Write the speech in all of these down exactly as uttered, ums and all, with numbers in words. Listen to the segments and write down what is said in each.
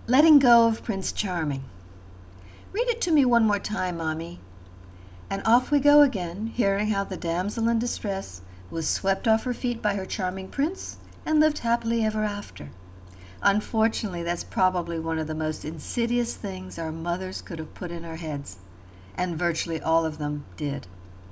Letting Go of Prince Charming. Read it to me one more time, Mommy. And off we go again, hearing how the damsel in distress was swept off her feet by her charming prince and lived happily ever after. Unfortunately, that's probably one of the most insidious things our mothers could have put in our heads, and virtually all of them did.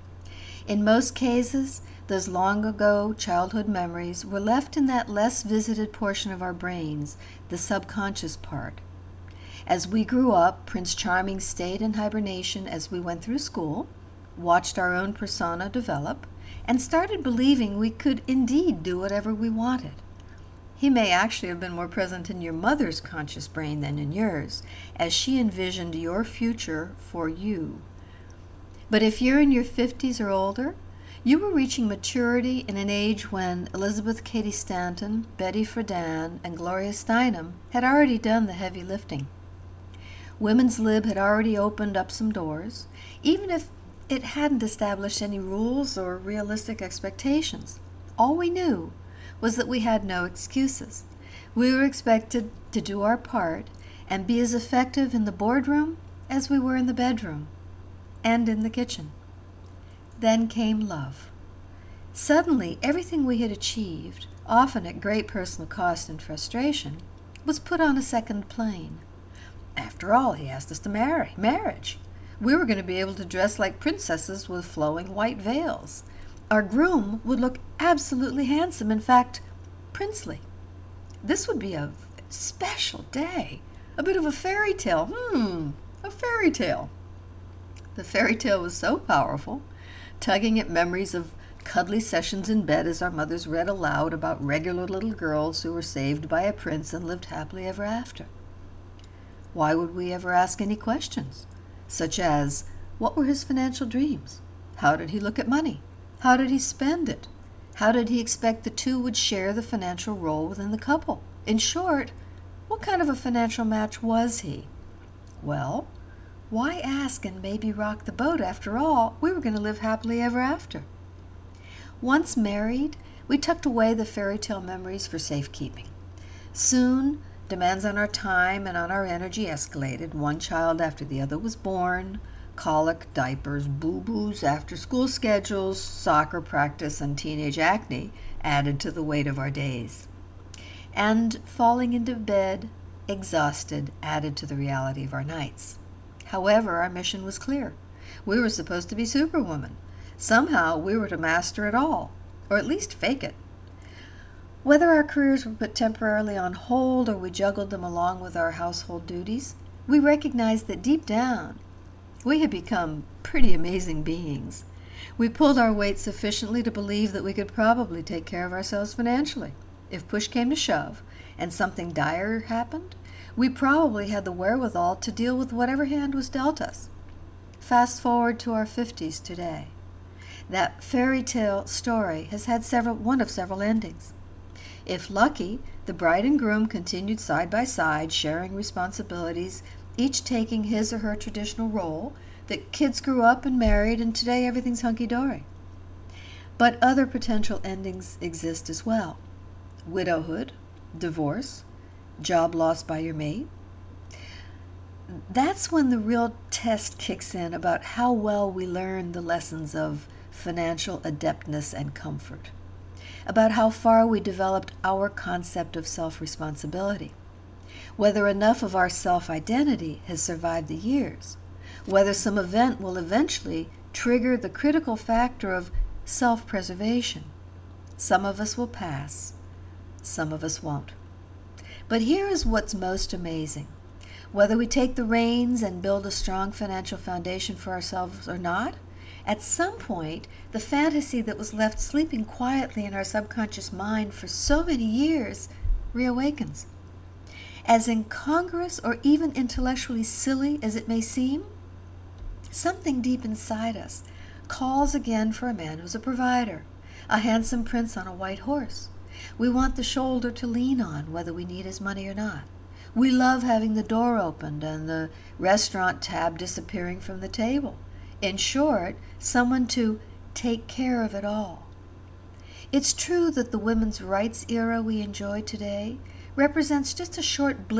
In most cases, those long-ago childhood memories were left in that less visited portion of our brains, the subconscious part. As we grew up, Prince Charming stayed in hibernation as we went through school, watched our own persona develop, and started believing we could indeed do whatever we wanted. He may actually have been more present in your mother's conscious brain than in yours, as she envisioned your future for you. But if you're in your fifties or older, you were reaching maturity in an age when Elizabeth Cady Stanton, Betty Friedan, and Gloria Steinem had already done the heavy lifting. Women's Lib had already opened up some doors, even if it hadn't established any rules or realistic expectations. All we knew was that we had no excuses. We were expected to do our part and be as effective in the boardroom as we were in the bedroom and in the kitchen. Then came love. Suddenly, everything we had achieved, often at great personal cost and frustration, was put on a second plane. After all, he asked us to marry. Marriage. We were going to be able to dress like princesses with flowing white veils. Our groom would look absolutely handsome, in fact, princely. This would be a special day, a bit of a fairy tale. Hmm, a fairy tale. The fairy tale was so powerful, tugging at memories of cuddly sessions in bed as our mothers read aloud about regular little girls who were saved by a prince and lived happily ever after. Why would we ever ask any questions, such as, what were his financial dreams? How did he look at money? How did he spend it? How did he expect the two would share the financial role within the couple? In short, what kind of a financial match was he? Well, why ask and maybe rock the boat? After all, we were going to live happily ever after. Once married, we tucked away the fairy tale memories for safekeeping. Soon, demands on our time and on our energy escalated. One child after the other was born. Colic, diapers, boo-boos, after-school schedules, soccer practice, and teenage acne added to the weight of our days. And falling into bed, exhausted, added to the reality of our nights. However, our mission was clear. We were supposed to be superwomen. Somehow, we were to master it all, or at least fake it. Whether our careers were put temporarily on hold or we juggled them along with our household duties, we recognized that deep down, we had become pretty amazing beings. We pulled our weight sufficiently to believe that we could probably take care of ourselves financially. If push came to shove and something dire happened, we probably had the wherewithal to deal with whatever hand was dealt us. Fast forward to our fifties today. That fairy tale story has had several, one of several endings. If lucky, the bride and groom continued side by side, sharing responsibilities, each taking his or her traditional role. The kids grew up and married, and today everything's hunky-dory. But other potential endings exist as well. Widowhood, divorce, job lost by your mate. That's when the real test kicks in about how well we learn the lessons of financial adeptness and comfort, about how far we developed our concept of self-responsibility, whether enough of our self-identity has survived the years, whether some event will eventually trigger the critical factor of self-preservation. Some of us will pass, some of us won't. But here is what's most amazing. Whether we take the reins and build a strong financial foundation for ourselves or not, at some point, the fantasy that was left sleeping quietly in our subconscious mind for so many years reawakens. As incongruous or even intellectually silly as it may seem, something deep inside us calls again for a man who's a provider, a handsome prince on a white horse. We want the shoulder to lean on, whether we need his money or not. We love having the door opened and the restaurant tab disappearing from the table. In short, someone to take care of it all. It's true that the women's rights era we enjoy today represents just a short blip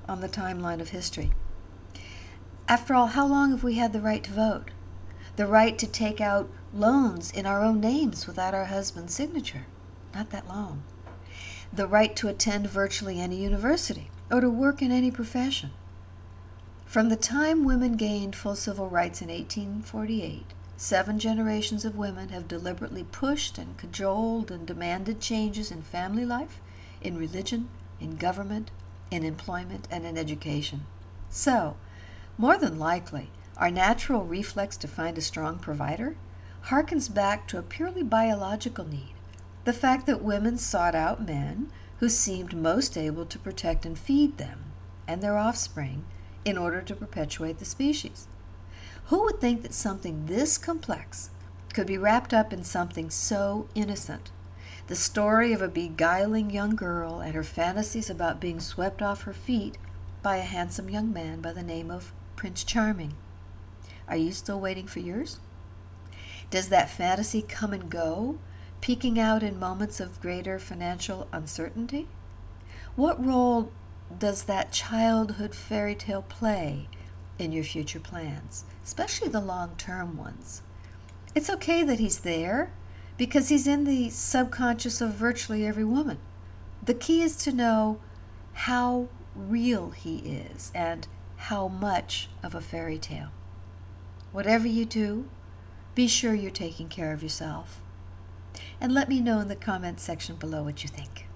on the timeline of history. After all, how long have we had the right to vote? The right to take out loans in our own names without our husband's signature? Not that long. The right to attend virtually any university or to work in any profession. From the time women gained full civil rights in eighteen forty-eight, seven generations of women have deliberately pushed and cajoled and demanded changes in family life, in religion, in government, in employment, and in education. So, more than likely, our natural reflex to find a strong provider harkens back to a purely biological need, the fact that women sought out men who seemed most able to protect and feed them and their offspring in order to perpetuate the species. Who would think that something this complex could be wrapped up in something so innocent? The story of a beguiling young girl and her fantasies about being swept off her feet by a handsome young man by the name of Prince Charming. Are you still waiting for yours? Does that fantasy come and go, peeking out in moments of greater financial uncertainty? What role does that childhood fairy tale play in your future plans, especially the long-term ones? It's okay that he's there, because he's in the subconscious of virtually every woman. The key is to know how real he is and how much of a fairy tale. Whatever you do, be sure you're taking care of yourself. And let me know in the comments section below what you think.